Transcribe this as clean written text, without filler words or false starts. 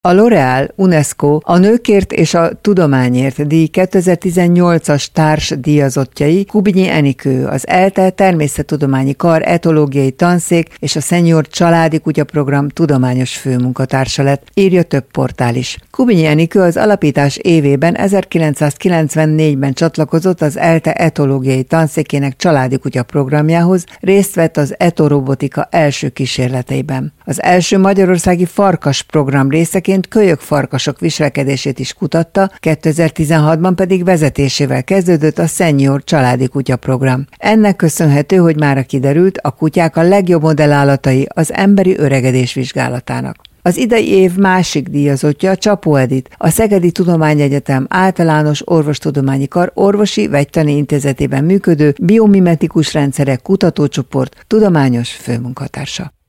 A L'Oréal UNESCO a Nőkért és a Tudományért díj 2018-as társ díjazottjai Kubinyi Enikő, az ELTE Természettudományi Kar etológiai tanszék és a Senior Családi Kutyaprogram tudományos főmunkatársa lett, írja több portál is. Kubinyi Enikő az alapítás évében 1994-ben csatlakozott az ELTE etológiai tanszékének családi kutyaprogramjához, részt vett az etorobotika első kísérleteiben. Az első magyarországi farkas program részeként kölyökfarkasok viselkedését is kutatta, 2016-ban pedig vezetésével kezdődött a Senior Családi Kutyaprogram. Ennek köszönhető, hogy mára kiderült, a kutyák a legjobb modellállatai az emberi öregedés vizsgálatának. Az idei év másik díjazottja Csapó Edit, a Szegedi Tudományegyetem Általános Orvostudományi Kar orvosi vegytani intézetében működő biomimetikus rendszerek kutatócsoport tudományos főmunkatársa.